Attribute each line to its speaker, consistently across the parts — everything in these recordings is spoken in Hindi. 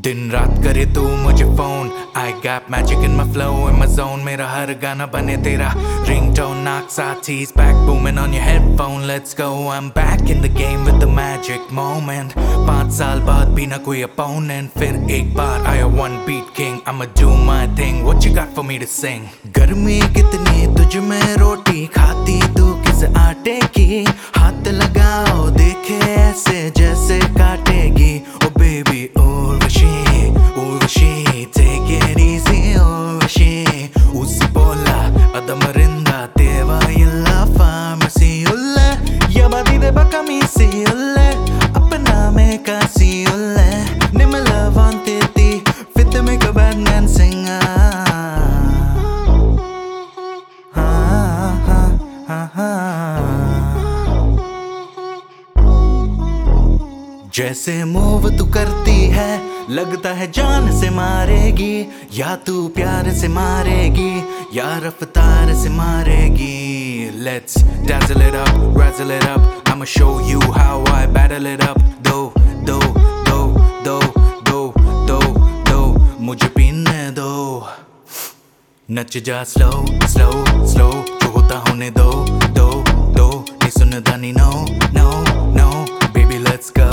Speaker 1: दिन रात करे तू मुझे phone I got magic in my flow in my zone मेरा हर गाना बने तेरा ringtone knock satis back booming on your headphone let's go I'm back in the game with the magic moment 5 साल बाद भी ना कोई opponent फिर एक बार आया one beat king I'ma do my thing what you got for me to sing गर्मी कितनी तुझ में रोटी खाती तू किस आटे की हाथ लगाओ देखे ऐसे जैसे काटेगी oh baby Urvashi take it easy Urvashi Usipola adamarinda teva illa pharmacy ulle yabadi de bakamisi ulle apna me kasi ulle nimala vanteti fit me ka bad man singer जैसे मूव तू करती है लगता है जान से मारेगी या तू प्यार से मारेगी या रफ्तार से मारेगी Let's dazzle it up, razzle it up I'ma show you how I battle it up Do मुझे पीने दो नच जा slow जो होता होने दो नहीं सुनता नहीं no baby let's go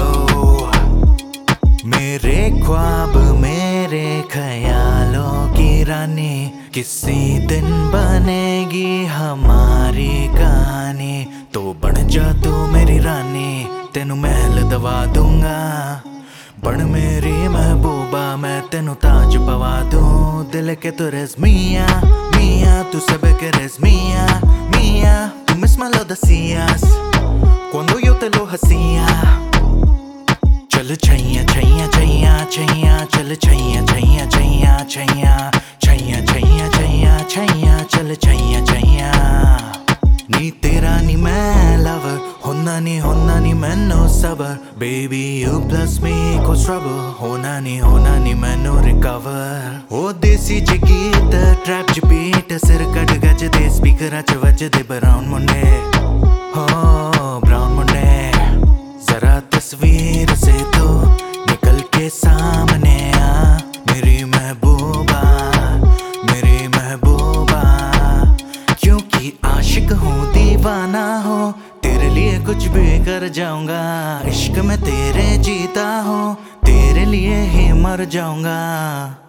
Speaker 1: मेरे ख्वाब मेरे ख्यालों की रानी किसी दिन बनेगी हमारी कहानी तो बन जा तू मेरी रानी तेनू महल दवा दूंगा बन मेरी महबूबा मैं तेनू ताज पवा दूं दिल के तू मिया tú sabes que eres mía tú misma lo decías cuando yo te lo hacía चल छैया चल छैया चल छैया नी तेरा नी मैं लवर होना नी मैनू सबर baby you plus me equals trouble होना नी मैनू रिकवर ओ देसी च गीत ट्रैप च बीट सिर कट गज दे स्पीकर च वजदे ब्राउन मुंडे हो ब्राउन मुंडे जरा तस्वीर से तो निकल के सामने आ मेरी महबूबा क्योंकि आशिक हूँ दीवाना हो तेरे लिए कुछ भी कर जाऊंगा इश्क में तेरे जीता हूँ तेरे लिए ही मर जाऊंगा